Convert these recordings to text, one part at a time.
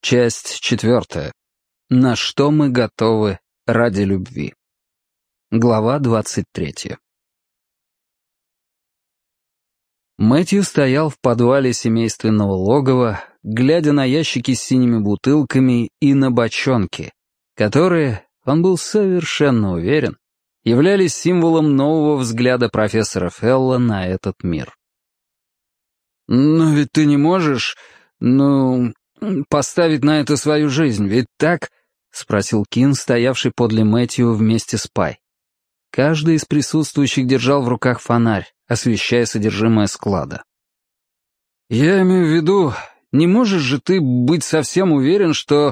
Часть 4. На что мы готовы ради любви. Глава 23. Мэтью стоял в подвале семейственного логова, глядя на ящики с синими бутылками и на бочонки, которые, он был совершенно уверен, являлись символом нового взгляда профессора Фелла на этот мир. «Но ведь ты не можешь, поставить на это свою жизнь, ведь так?» — спросил Кин, стоявший подле Мэтью вместе с Пай. Каждый из присутствующих держал в руках фонарь, освещая содержимое склада. «Я имею в виду, не можешь же ты быть совсем уверен, что...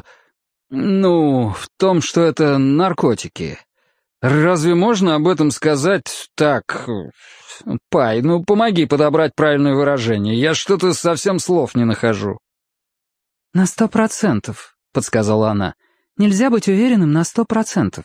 в том, что это наркотики. Разве можно об этом сказать так... Пай, помоги подобрать правильное выражение, я что-то совсем слов не нахожу». «На 100%, — подсказала она. Нельзя быть уверенным на 100%.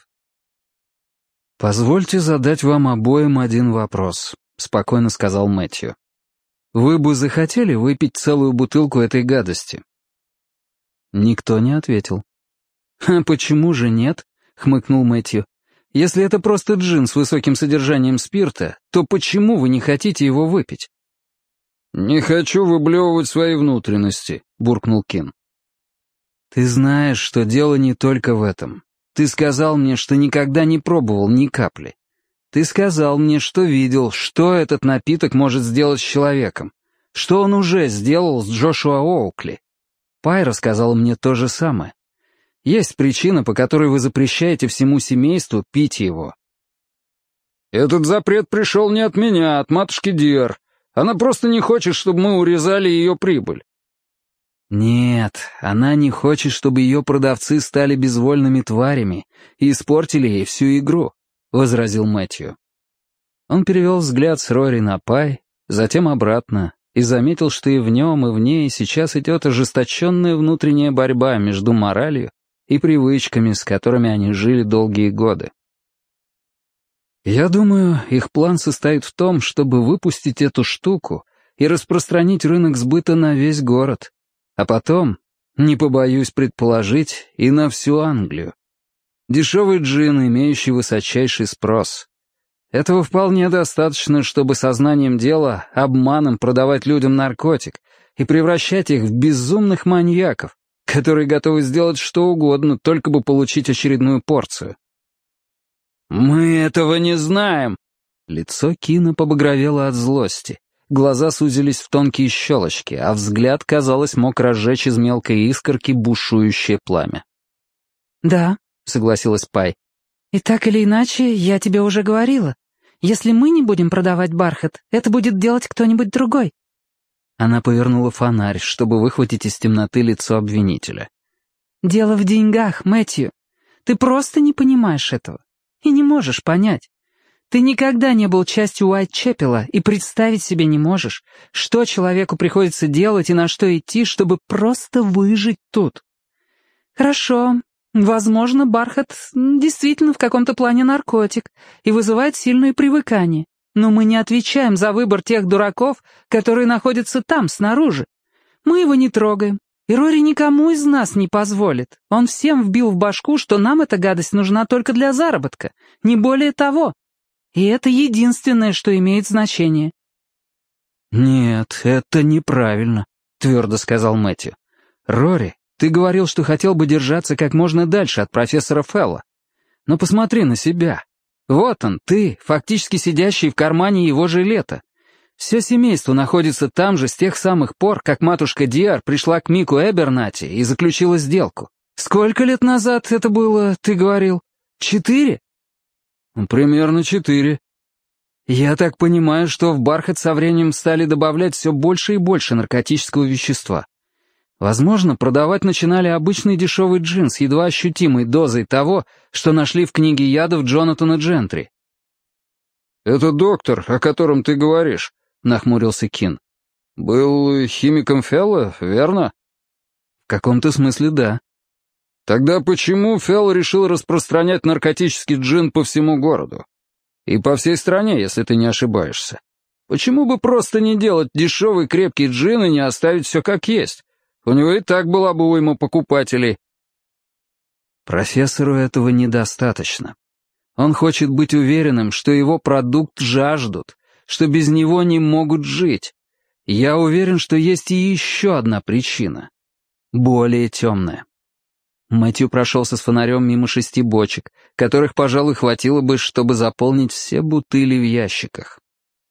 «Позвольте задать вам обоим один вопрос», — спокойно сказал Мэтью. «Вы бы захотели выпить целую бутылку этой гадости?» Никто не ответил. «А почему же нет?» — хмыкнул Мэтью. «Если это просто джин с высоким содержанием спирта, то почему вы не хотите его выпить?» «Не хочу выблевывать свои внутренности», — буркнул Кин. «Ты знаешь, что дело не только в этом. Ты сказал мне, что никогда не пробовал ни капли. Ты сказал мне, что видел, что этот напиток может сделать с человеком, что он уже сделал с Джошуа Оукли. Пай рассказала мне то же самое. Есть причина, по которой вы запрещаете всему семейству пить его». «Этот запрет пришел не от меня, а от матушки Диар. Она просто не хочет, чтобы мы урезали ее прибыль». «Нет, она не хочет, чтобы ее продавцы стали безвольными тварями и испортили ей всю игру», — возразил Мэтью. Он перевел взгляд с Рори на Пай, затем обратно, и заметил, что и в нем, и в ней сейчас идет ожесточенная внутренняя борьба между моралью и привычками, с которыми они жили долгие годы. «Я думаю, их план состоит в том, чтобы выпустить эту штуку и распространить рынок сбыта на весь город, а потом, не побоюсь предположить, и на всю Англию. Дешевый джин, имеющий высочайший спрос. Этого вполне достаточно, чтобы сознанием дела обманом продавать людям наркотик и превращать их в безумных маньяков, которые готовы сделать что угодно, только бы получить очередную порцию». «Мы этого не знаем!» Лицо Кина побагровело от злости. Глаза сузились в тонкие щелочки, а взгляд, казалось, мог разжечь из мелкой искорки бушующее пламя. «Да», — согласилась Пай. «И так или иначе, я тебе уже говорила. Если мы не будем продавать бархат, это будет делать кто-нибудь другой». Она повернула фонарь, чтобы выхватить из темноты лицо обвинителя. «Дело в деньгах, Мэтью. Ты просто не понимаешь этого. И не можешь понять. Ты никогда не был частью Уайтчепела и представить себе не можешь, что человеку приходится делать и на что идти, чтобы просто выжить тут. Хорошо, возможно, бархат действительно в каком-то плане наркотик и вызывает сильное привыкание, но мы не отвечаем за выбор тех дураков, которые находятся там, снаружи. Мы его не трогаем, и Рори никому из нас не позволит. Он всем вбил в башку, что нам эта гадость нужна только для заработка, не более того. И это единственное, что имеет значение». «Нет, это неправильно», — твердо сказал Мэтью. «Рори, ты говорил, что хотел бы держаться как можно дальше от профессора Фелла. Но посмотри на себя. Вот он, ты, фактически сидящий в кармане его жилета. Все семейство находится там же с тех самых пор, как матушка Диар пришла к Мику Эбернати и заключила сделку. Сколько лет назад это было, ты говорил? 4? «Примерно 4. Я так понимаю, что в бархат со временем стали добавлять все больше и больше наркотического вещества. Возможно, продавать начинали обычный дешевый джин с едва ощутимой дозой того, что нашли в книге ядов Джонатана Джентри». «Это доктор, о котором ты говоришь», — нахмурился Кин. «Был химиком Фелла, верно?» «В каком-то смысле, да». «Тогда почему Фелл решил распространять наркотический джин по всему городу? И по всей стране, если ты не ошибаешься. Почему бы просто не делать дешевый крепкий джин и не оставить все как есть? У него и так была бы уйма покупателей». Профессору этого недостаточно. Он хочет быть уверенным, что его продукт жаждут, что без него не могут жить. Я уверен, что есть и еще одна причина. Более темная. Мэтью прошелся с фонарем мимо 6 бочек, которых, пожалуй, хватило бы, чтобы заполнить все бутыли в ящиках.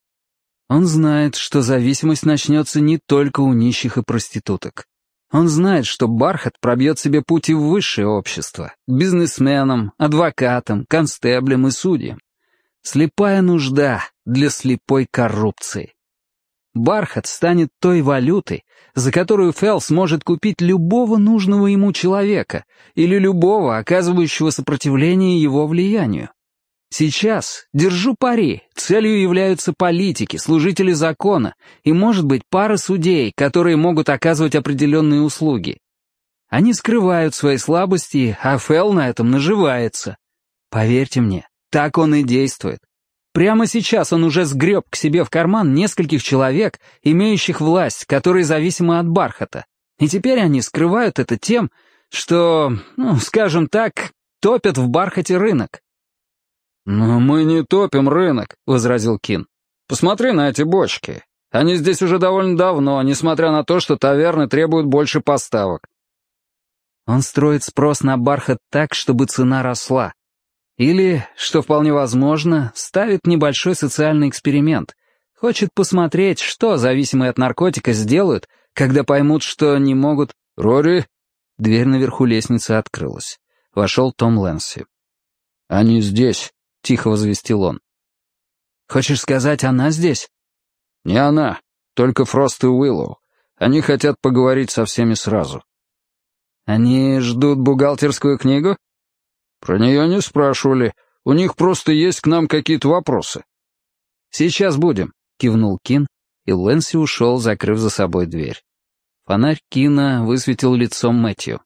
Он знает, что зависимость начнется не только у нищих и проституток. Он знает, что бархат пробьет себе путь и в высшее общество, к бизнесменам, адвокатам, констеблям и судьям. Слепая нужда для слепой коррупции. Бархат станет той валютой, за которую Фелс может купить любого нужного ему человека или любого, оказывающего сопротивление его влиянию. Сейчас, держу пари, целью являются политики, служители закона и, может быть, пара судей, которые могут оказывать определенные услуги. Они скрывают свои слабости, а Фелл на этом наживается. Поверьте мне, так он и действует. Прямо сейчас он уже сгреб к себе в карман нескольких человек, имеющих власть, которые зависимы от бархата. И теперь они скрывают это тем, что, скажем так, топят в бархате рынок. «Но мы не топим рынок», — возразил Кин. «Посмотри на эти бочки. Они здесь уже довольно давно, несмотря на то, что таверны требуют больше поставок». Он строит спрос на бархат так, чтобы цена росла. Или, что вполне возможно, ставит небольшой социальный эксперимент. Хочет посмотреть, что зависимые от наркотика сделают, когда поймут, что не могут... «Рори!» Дверь наверху лестницы открылась. Вошел Том Лэнси. «Они здесь», — тихо возвестил он. «Хочешь сказать, она здесь?» «Не она, только Фрост и Уиллоу. Они хотят поговорить со всеми сразу». «Они ждут бухгалтерскую книгу?» «Про нее не спрашивали. У них просто есть к нам какие-то вопросы». «Сейчас будем», — кивнул Кин, и Лэнси ушел, закрыв за собой дверь. Фонарь Кина высветил лицо Мэтью.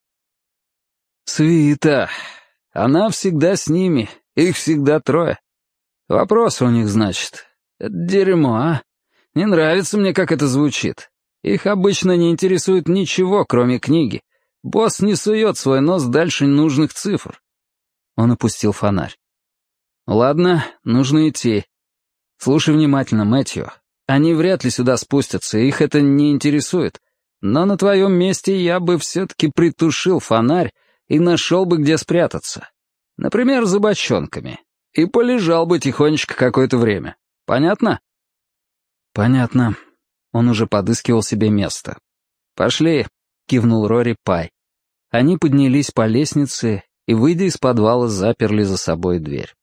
«Свита. Она всегда с ними. Их всегда 3. Вопросы у них, значит. Это дерьмо, а? Не нравится мне, как это звучит. Их обычно не интересует ничего, кроме книги. Босс не сует свой нос дальше нужных цифр». Он опустил фонарь. «Ладно, нужно идти. Слушай внимательно, Мэтью. Они вряд ли сюда спустятся, их это не интересует. Но на твоем месте я бы все-таки притушил фонарь и нашел бы, где спрятаться. Например, за бочонками. И полежал бы тихонечко какое-то время. Понятно?» «Понятно». Он уже подыскивал себе место. «Пошли», — кивнул Рори Пай. Они поднялись по лестнице и, выйдя из подвала, заперли за собой дверь.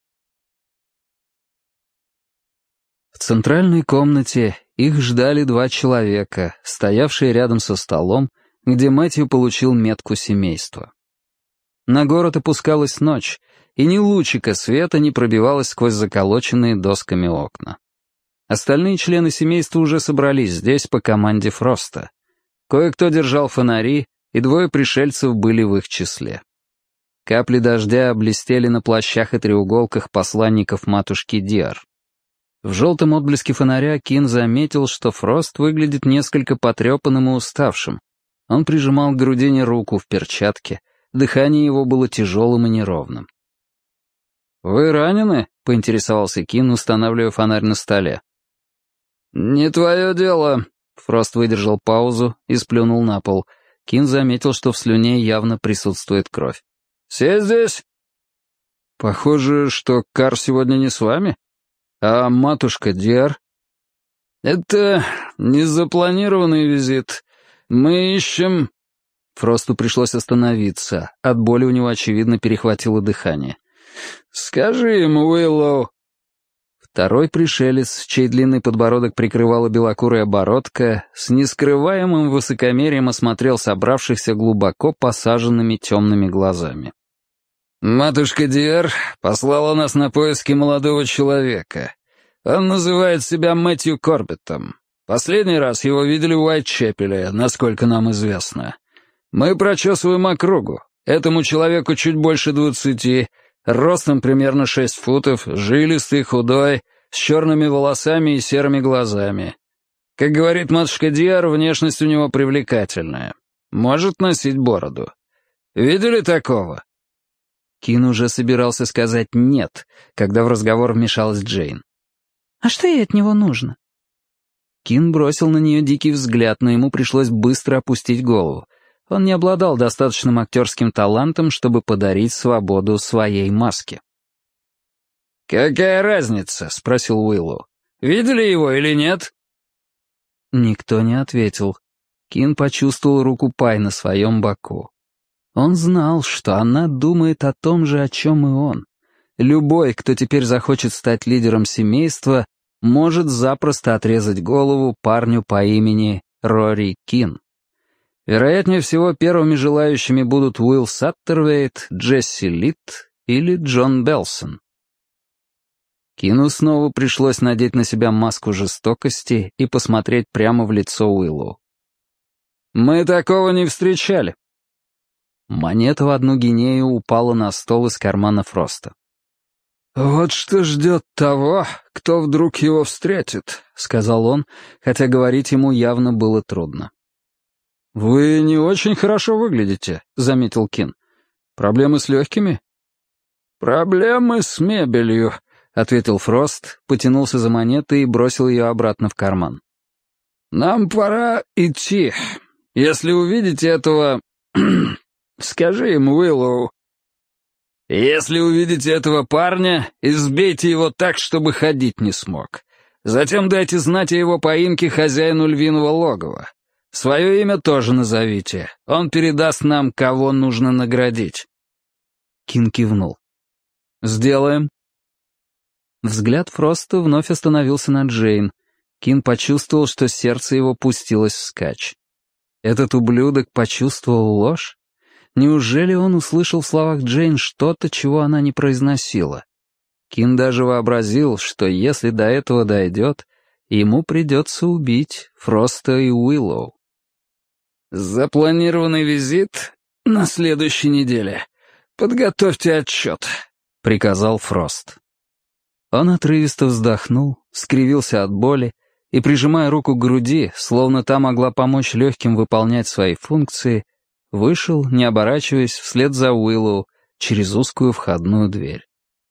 В центральной комнате их ждали 2 человека, стоявшие рядом со столом, где Мэтью получил метку семейства. На город опускалась ночь, и ни лучика света не пробивалось сквозь заколоченные досками окна. Остальные члены семейства уже собрались здесь по команде Фроста. Кое-кто держал фонари, и 2 пришельцев были в их числе. Капли дождя блестели на плащах и треуголках посланников матушки Диар. В желтом отблеске фонаря Кин заметил, что Фрост выглядит несколько потрепанным и уставшим. Он прижимал к грудине руку в перчатке, дыхание его было тяжелым и неровным. «Вы ранены?» — поинтересовался Кин, устанавливая фонарь на столе. «Не твое дело», — Фрост выдержал паузу и сплюнул на пол. Кин заметил, что в слюне явно присутствует кровь. «Все здесь?» «Похоже, что Кар сегодня не с вами. А матушка Диар?» «Это незапланированный визит. Мы ищем...» Фросту пришлось остановиться. От боли у него, очевидно, перехватило дыхание. «Скажи ему, Уиллоу». Второй пришелец, чей длинный подбородок прикрывала белокурая бородка, с нескрываемым высокомерием осмотрел собравшихся глубоко посаженными темными глазами. «Матушка Диар послала нас на поиски молодого человека. Он называет себя Мэтью Корбеттом. Последний раз его видели в Уайтчепеле, насколько нам известно. Мы прочесываем округу. Этому человеку чуть больше 20, ростом примерно 6 футов, жилистый, худой, с черными волосами и серыми глазами. Как говорит матушка Диар, внешность у него привлекательная. Может носить бороду. Видели такого?» Кин уже собирался сказать «нет», когда в разговор вмешалась Джейн. «А что ей от него нужно?» Кин бросил на нее дикий взгляд, но ему пришлось быстро опустить голову. Он не обладал достаточным актерским талантом, чтобы подарить свободу своей маске. «Какая разница?» — спросил Уиллоу. «Видели его или нет?» Никто не ответил. Кин почувствовал руку Пай на своем боку. Он знал, что она думает о том же, о чем и он. Любой, кто теперь захочет стать лидером семейства, может запросто отрезать голову парню по имени Рори Кин. Вероятнее всего, первыми желающими будут Уилл Саттервейт, Джесси Литт или Джон Белсон. Кину снова пришлось надеть на себя маску жестокости и посмотреть прямо в лицо Уиллу. «Мы такого не встречали». Монета в 1 гинею упала на стол из кармана Фроста. «Вот что ждет того, кто вдруг его встретит», — сказал он, хотя говорить ему явно было трудно. «Вы не очень хорошо выглядите», — заметил Кин. «Проблемы с легкими?» «Проблемы с мебелью», — ответил Фрост, потянулся за монетой и бросил ее обратно в карман. «Нам пора идти. Если увидите этого... скажи им, Уиллоу. Если увидите этого парня, избейте его так, чтобы ходить не смог. Затем дайте знать о его поимке хозяину львиного логова. Свое имя тоже назовите. Он передаст нам, кого нужно наградить». Кин кивнул. «Сделаем». Взгляд Фроста вновь остановился на Джейн. Кин почувствовал, что сердце его пустилось вскачь. Этот ублюдок почувствовал ложь? Неужели он услышал в словах Джейн что-то, чего она не произносила? Кин даже вообразил, что если до этого дойдет, ему придется убить Фроста и Уиллоу. «Запланированный визит на следующей неделе. Подготовьте отчет», — приказал Фрост. Он отрывисто вздохнул, скривился от боли и, прижимая руку к груди, словно та могла помочь легким выполнять свои функции, вышел, не оборачиваясь, вслед за Уиллоу через узкую входную дверь.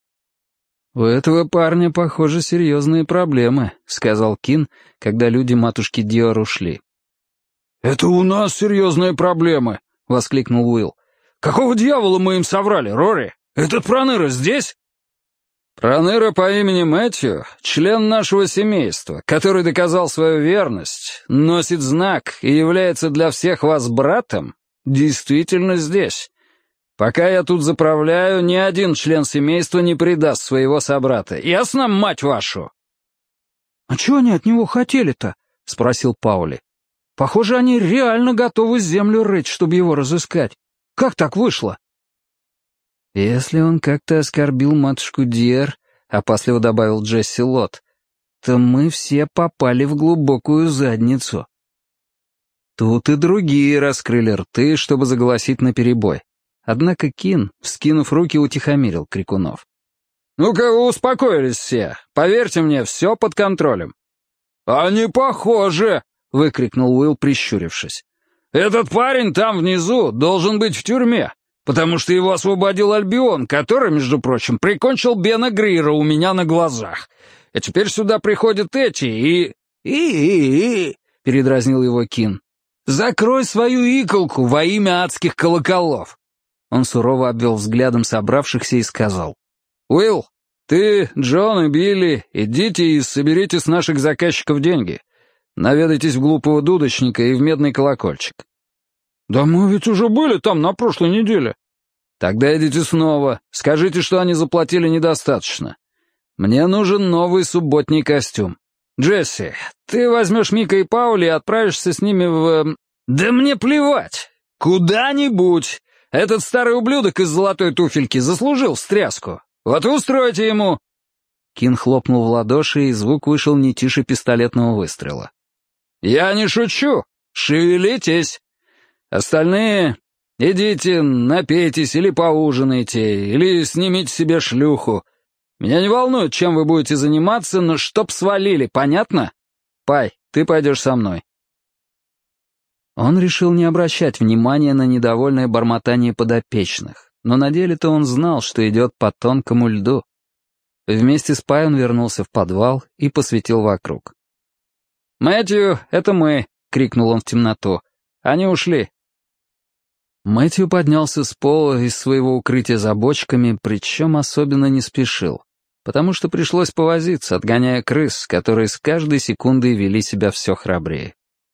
«У этого парня, похоже, серьезные проблемы», — сказал Кин, когда люди матушки Диор ушли. «Это у нас серьезные проблемы», — воскликнул Уилл. «Какого дьявола мы им соврали, Рори? Этот Проныра здесь?» «Проныра по имени Мэтью — член нашего семейства, который доказал свою верность, носит знак и является для всех вас братом, действительно здесь. Пока я тут заправляю, ни один член семейства не предаст своего собрата. Ясно, мать вашу?» «А чего они от него хотели-то?» — спросил Паули. «Похоже, они реально готовы землю рыть, чтобы его разыскать. Как так вышло?» «Если он как-то оскорбил матушку Диер», — опасливо добавил Джесси Лот, «то мы все попали в глубокую задницу». Тут и другие раскрыли рты, чтобы заголосить наперебой. Однако Кин, вскинув руки, утихомирил крикунов. «Ну-ка, вы успокоились все. Поверьте мне, все под контролем». «А не похоже!» — выкрикнул Уилл, прищурившись. «Этот парень там внизу должен быть в тюрьме, потому что его освободил Альбион, который, между прочим, прикончил Бена Грира у меня на глазах. А теперь сюда приходят эти и...» — передразнил его Кин. «Закрой свою иколку во имя адских колоколов!» Он сурово обвел взглядом собравшихся и сказал. «Уилл, ты, Джон и Билли, идите и соберите с наших заказчиков деньги. Наведайтесь в глупого дудочника и в медный колокольчик». «Да мы ведь уже были там на прошлой неделе». «Тогда идите снова. Скажите, что они заплатили недостаточно. Мне нужен новый субботний костюм. Джесси, ты возьмешь Мика и Паули и отправишься с ними в... Да мне плевать! Куда-нибудь! Этот старый ублюдок из золотой туфельки заслужил встряску. Вот и устройте ему!» Кин хлопнул в ладоши, и звук вышел не тише пистолетного выстрела. «Я не шучу! Шевелитесь! Остальные идите, напейтесь или поужинайте, или снимите себе шлюху. Меня не волнует, чем вы будете заниматься, но чтоб свалили, понятно? Пай, ты пойдешь со мной». Он решил не обращать внимания на недовольное бормотание подопечных, но на деле-то он знал, что идет по тонкому льду. Вместе с Пай он вернулся в подвал и посветил вокруг. «Мэтью, это мы!» — крикнул он в темноту. «Они ушли!» Мэтью поднялся с пола из своего укрытия за бочками, причем особенно не спешил, потому что пришлось повозиться, отгоняя крыс, которые с каждой секундой вели себя все храбрее.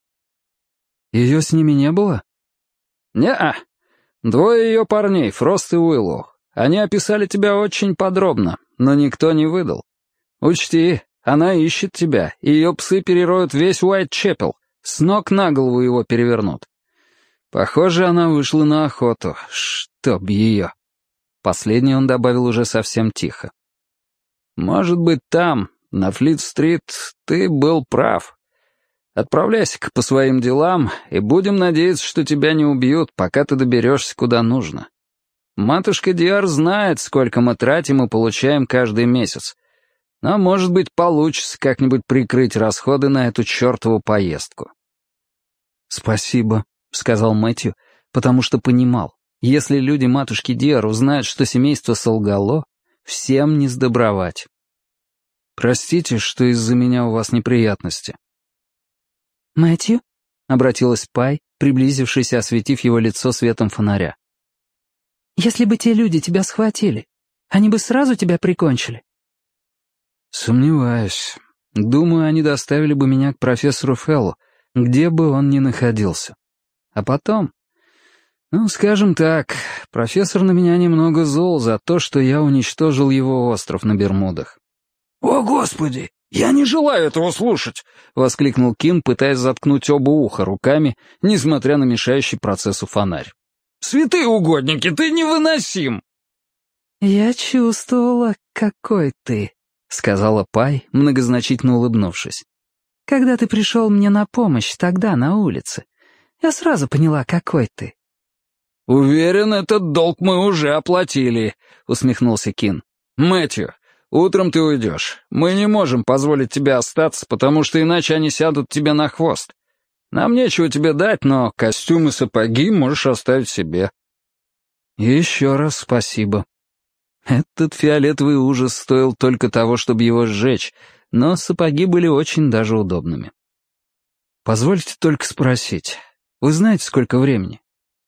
«Ее с ними не было?» «Не-а. Двое ее парней, Фрост и Уиллоу. Они описали тебя очень подробно, но никто не выдал. Учти, она ищет тебя, и ее псы перероют весь Уайтчепел, с ног на голову его перевернут. Похоже, она вышла на охоту. Чтоб ее!» Последнее он добавил уже совсем тихо. «Может быть, там, на Флит-стрит, ты был прав. Отправляйся-ка по своим делам, и будем надеяться, что тебя не убьют, пока ты доберешься куда нужно. Матушка Диар знает, сколько мы тратим и получаем каждый месяц. Но, может быть, получится как-нибудь прикрыть расходы на эту чертову поездку». «Спасибо», — сказал Мэтью, потому что понимал, если люди матушки Диар узнают, что семейство солгало, всем не сдобровать. «Простите, что из-за меня у вас неприятности». «Мэтью?» — обратилась Пай, приблизившись и осветив его лицо светом фонаря. «Если бы те люди тебя схватили, они бы сразу тебя прикончили?» «Сомневаюсь. Думаю, они доставили бы меня к профессору Феллу, где бы он ни находился. А потом... Ну, скажем так, профессор на меня немного зол за то, что я уничтожил его остров на Бермудах». «О, Господи! Я не желаю этого слушать!» — воскликнул Кин, пытаясь заткнуть оба уха руками, несмотря на мешающий процессу фонарь. «Святые угодники, ты невыносим!» «Я чувствовала, какой ты», — сказала Пай, многозначительно улыбнувшись. «Когда ты пришел мне на помощь тогда на улице, я сразу поняла, какой ты». «Уверен, этот долг мы уже оплатили», — усмехнулся Кин. «Мэтью, утром ты уйдешь. Мы не можем позволить тебе остаться, потому что иначе они сядут тебе на хвост. Нам нечего тебе дать, но костюм и сапоги можешь оставить себе». «Еще раз спасибо». Этот фиолетовый ужас стоил только того, чтобы его сжечь, но сапоги были очень даже удобными. «Позвольте только спросить, вы знаете, сколько времени?»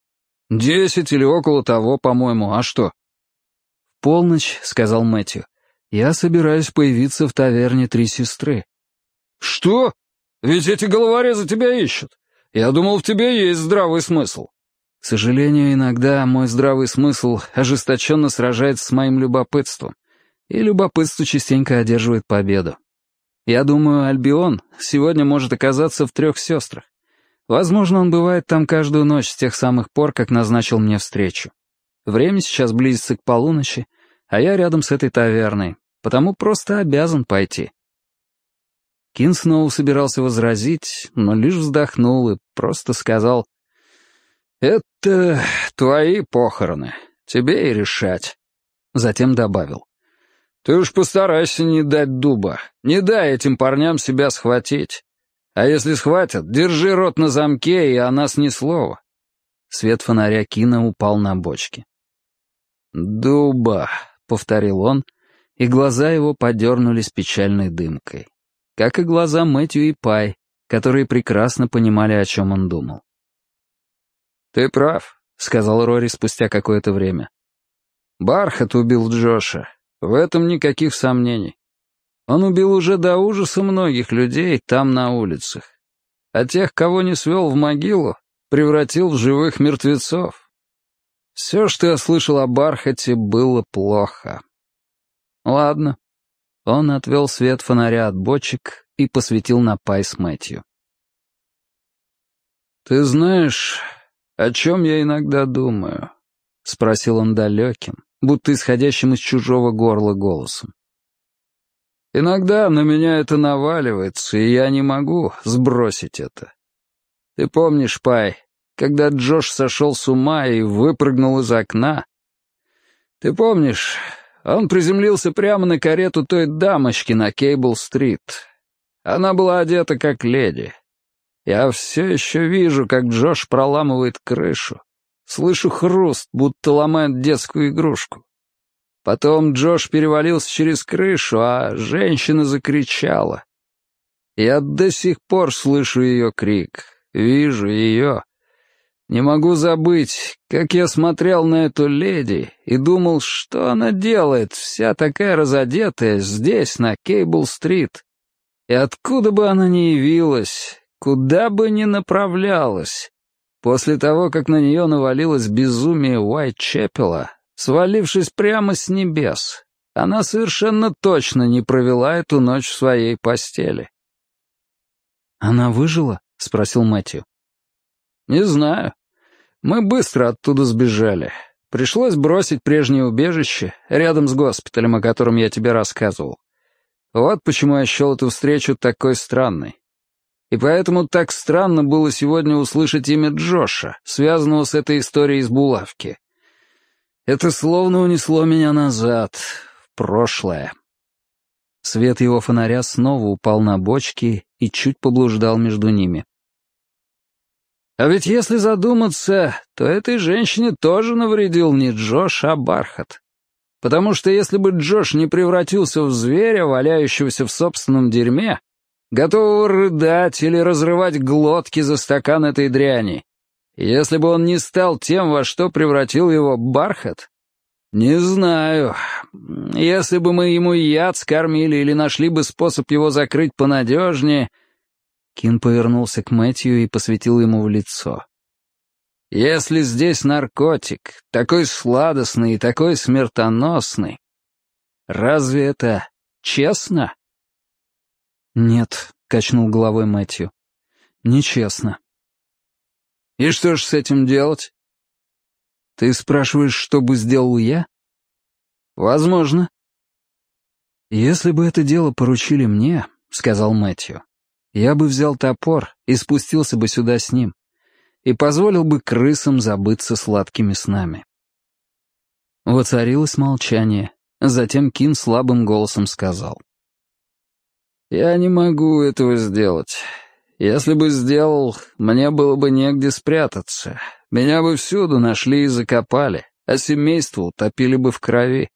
10 или около того, по-моему, а что?» «В полночь», — сказал Мэтью, — «я собираюсь появиться в таверне «Три сестры». «Что? Ведь эти головорезы тебя ищут. Я думал, в тебе есть здравый смысл». К сожалению, иногда мой здравый смысл ожесточенно сражается с моим любопытством, и любопытство частенько одерживает победу. Я думаю, Альбион сегодня может оказаться в Трех сестрах. Возможно, он бывает там каждую ночь с тех самых пор, как назначил мне встречу. Время сейчас близится к полуночи, а я рядом с этой таверной, потому просто обязан пойти». Кин снова собирался возразить, но лишь вздохнул и просто сказал: «Это твои похороны, тебе и решать». Затем добавил: «Ты уж постарайся не дать дуба, не дай этим парням себя схватить. А если схватят, держи рот на замке, и о нас ни слова». Свет фонаря Кина упал на бочки. «Дуба», — повторил он, и глаза его подернулись печальной дымкой. Как и глаза Мэтью и Пай, которые прекрасно понимали, о чем он думал. «Ты прав», — сказал Рори спустя какое-то время. «Бархат убил Джоша. В этом никаких сомнений. Он убил уже до ужаса многих людей там на улицах. А тех, кого не свел в могилу, превратил в живых мертвецов. Все, что я слышал о Бархате, было плохо. Ладно». Он отвел свет фонаря от бочек и посветил на Пай с Мэтью. «Ты знаешь, о чем я иногда думаю?» — спросил он далеким, будто исходящим из чужого горла голосом. «Иногда на меня это наваливается, и я не могу сбросить это. Ты помнишь, Пай, когда Джош сошел с ума и выпрыгнул из окна? Ты помнишь, он приземлился прямо на карету той дамочки на Кейбл-стрит. Она была одета как леди. Я все еще вижу, как Джош проламывает крышу. Слышу хруст, будто ломает детскую игрушку. Потом Джош перевалился через крышу, а женщина закричала. Я до сих пор слышу ее крик, вижу ее. Не могу забыть, как я смотрел на эту леди и думал, что она делает, вся такая разодетая, здесь, на Кейбл-стрит. И откуда бы она ни явилась, куда бы ни направлялась, после того, как на нее навалилось безумие Уайтчепела, свалившись прямо с небес, она совершенно точно не провела эту ночь в своей постели. «Она выжила?» — спросил Мэтью. «Не знаю. Мы быстро оттуда сбежали. Пришлось бросить прежнее убежище рядом с госпиталем, о котором я тебе рассказывал. Вот почему я счел эту встречу такой странной. И поэтому так странно было сегодня услышать имя Джоша, связанного с этой историей из булавки. Это словно унесло меня назад, в прошлое». Свет его фонаря снова упал на бочки и чуть поблуждал между ними. А ведь если задуматься, то этой женщине тоже навредил не Джош, а бархат. Потому что если бы Джош не превратился в зверя, валяющегося в собственном дерьме, готового рыдать или разрывать глотки за стакан этой дряни, если бы он не стал тем, во что превратил его бархат, не знаю, если бы мы ему яд скормили или нашли бы способ его закрыть понадежнее... Кин повернулся к Мэтью и посветил ему в лицо. «Если здесь наркотик, такой сладостный и такой смертоносный, разве это честно?» «Нет», — качнул головой Мэтью, — «нечестно». «И что ж с этим делать?» «Ты спрашиваешь, что бы сделал я?» «Возможно». «Если бы это дело поручили мне, — сказал Мэтью, — я бы взял топор и спустился бы сюда с ним, и позволил бы крысам забыться сладкими снами». Воцарилось молчание. Затем Кин слабым голосом сказал: «Я не могу этого сделать. Если бы сделал, мне было бы негде спрятаться. Меня бы всюду нашли и закопали, а семейство утопили бы в крови».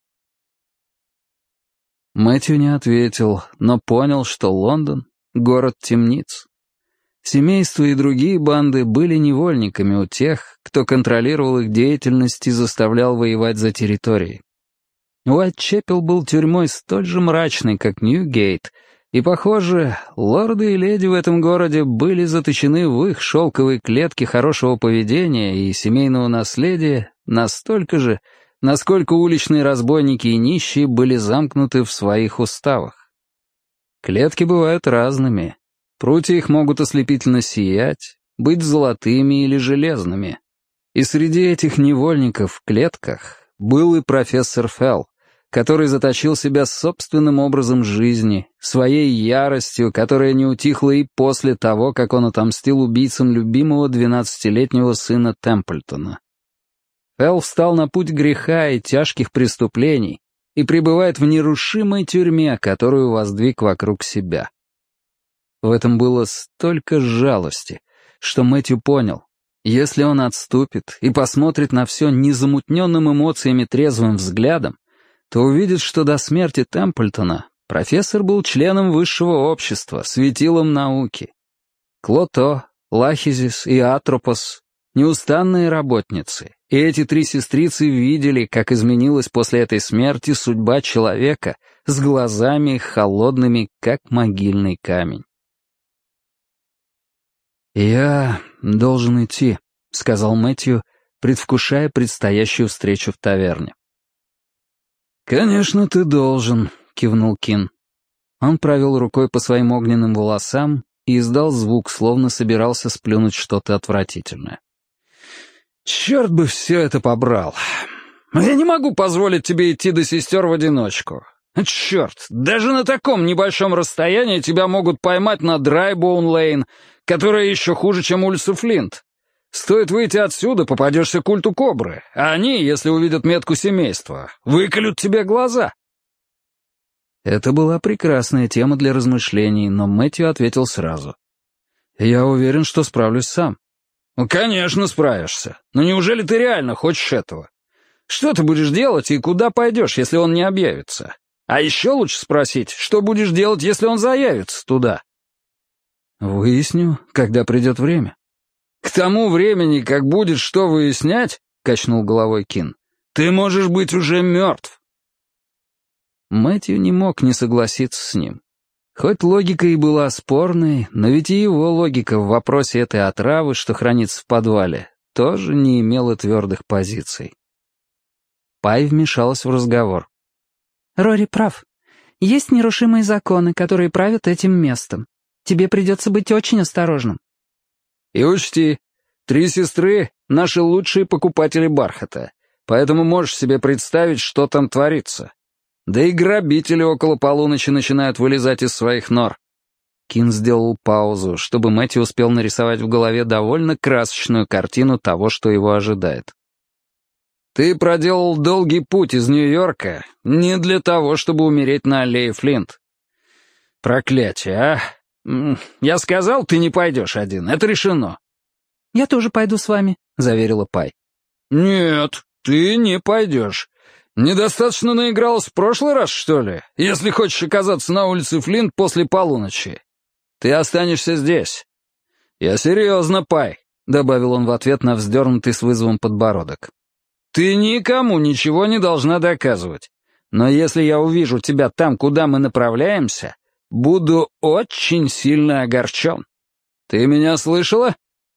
Мэтью не ответил, но понял, что Лондон — город темниц. Семейства и другие банды были невольниками у тех, кто контролировал их деятельность и заставлял воевать за территории. Уайтчепел был тюрьмой столь же мрачной, как Ньюгейт, и, похоже, лорды и леди в этом городе были заточены в их шелковые клетки хорошего поведения и семейного наследия настолько же, насколько уличные разбойники и нищие были замкнуты в своих уставах. Клетки бывают разными. Прутья их могут ослепительно сиять, быть золотыми или железными. И среди этих невольников в клетках был и профессор Фелл, который заточил себя собственным образом жизни, своей яростью, которая не утихла и после того, как он отомстил убийцам любимого 12-летнего сына Темплтона. Фелл встал на путь греха и тяжких преступлений и пребывает в нерушимой тюрьме, которую воздвиг вокруг себя. В этом было столько жалости, что Мэтью понял, если он отступит и посмотрит на все незамутненным эмоциями трезвым взглядом, то увидит, что до смерти Темплтона профессор был членом высшего общества, светилом науки. Клото, Лахизис и Атропос — неустанные работницы, и эти три сестрицы видели, как изменилась после этой смерти судьба человека с глазами холодными, как могильный камень. «Я должен идти», — сказал Мэтью, предвкушая предстоящую встречу в таверне. «Конечно, ты должен», — кивнул Кин. Он провел рукой по своим огненным волосам и издал звук, словно собирался сплюнуть что-то отвратительное. «Черт бы все это побрал! Я не могу позволить тебе идти до сестер в одиночку. Черт, даже на таком небольшом расстоянии тебя могут поймать на Драйбоун-Лейн, которая еще хуже, чем улица Флинт. Стоит выйти отсюда, попадешься к культу Кобры, а они, если увидят метку семейства, выколют тебе глаза». Это была прекрасная тема для размышлений, но Мэтью ответил сразу. Я уверен, что справлюсь сам. Ну, конечно, справишься. Но неужели ты реально хочешь этого? Что ты будешь делать и куда пойдешь, если он не объявится? А еще лучше спросить, что будешь делать, если он заявится туда? Выясню, когда придет время. К тому времени, как будет что выяснять, — качнул головой Кин, — ты можешь быть уже мертв. Мэтью не мог не согласиться с ним. Хоть логика и была спорной, но ведь и его логика в вопросе этой отравы, что хранится в подвале, тоже не имела твердых позиций. Пай вмешалась в разговор. Рори прав. Есть нерушимые законы, которые правят этим местом. Тебе придется быть очень осторожным. И учти, 3 сестры — наши лучшие покупатели бархата, поэтому можешь себе представить, что там творится. Да и грабители около полуночи начинают вылезать из своих нор. Кин сделал паузу, чтобы Мэтью успел нарисовать в голове довольно красочную картину того, что его ожидает. Ты проделал долгий путь из Нью-Йорка не для того, чтобы умереть на аллее Флинт. Проклятие, а? Я сказал, ты не пойдешь один, это решено. Я тоже пойду с вами, заверила Пай. Нет, ты не пойдешь. Недостаточно наигралась в прошлый раз, что ли, если хочешь оказаться на улице Флинт после полуночи? Ты останешься здесь. Я серьезно, Пай, добавил он в ответ на вздернутый с вызовом подбородок. Ты никому ничего не должна доказывать. Но если я увижу тебя там, куда мы направляемся, буду очень сильно огорчен. Ты меня слышала?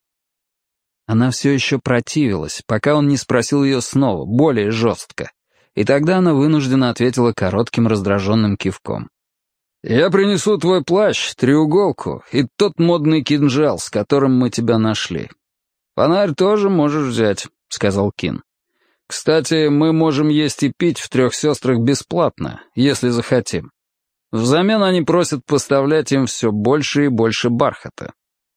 Она все еще противилась, пока он не спросил ее снова, более жестко. И тогда она вынужденно ответила коротким раздраженным кивком. «Я принесу твой плащ, треуголку и тот модный кинжал, с которым мы тебя нашли. Фонарь тоже можешь взять», — сказал Кин. «Кстати, мы можем есть и пить в 3 сестрах бесплатно, если захотим. Взамен они просят поставлять им все больше и больше бархата».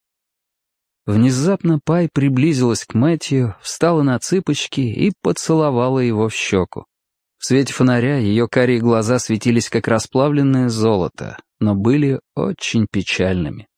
Внезапно Пай приблизилась к Мэтью, встала на цыпочки и поцеловала его в щеку. В свете фонаря ее карие глаза светились как расплавленное золото, но были очень печальными.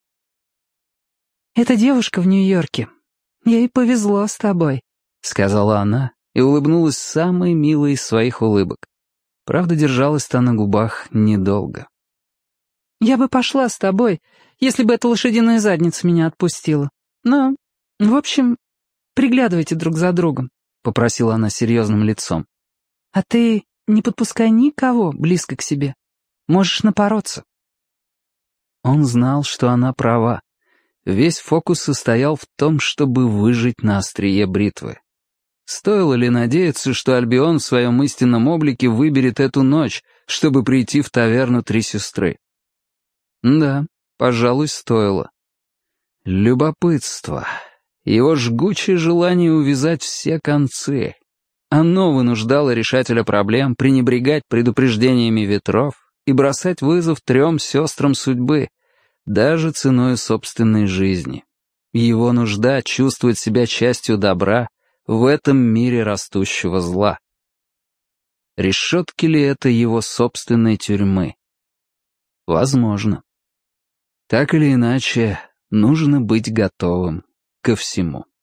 «Эта девушка в Нью-Йорке. Ей повезло с тобой», — сказала она и улыбнулась самой милой из своих улыбок. Правда, держалась-то на губах недолго. «Я бы пошла с тобой, если бы эта лошадиная задница меня отпустила. Но, в общем, приглядывайте друг за другом», — попросила она серьезным лицом. «А ты не подпускай никого близко к себе. Можешь напороться». Он знал, что она права. Весь фокус состоял в том, чтобы выжить на острие бритвы. Стоило ли надеяться, что Альбион в своем истинном облике выберет эту ночь, чтобы прийти в таверну 3 сестры? Да, пожалуй, стоило. Любопытство. Его жгучее желание увязать все концы. Оно вынуждало решателя проблем пренебрегать предупреждениями ветров и бросать вызов 3 сестрам судьбы, даже ценой собственной жизни. Его нужда чувствовать себя частью добра в этом мире растущего зла. Решетки ли это его собственной тюрьмы? Возможно. Так или иначе, нужно быть готовым ко всему.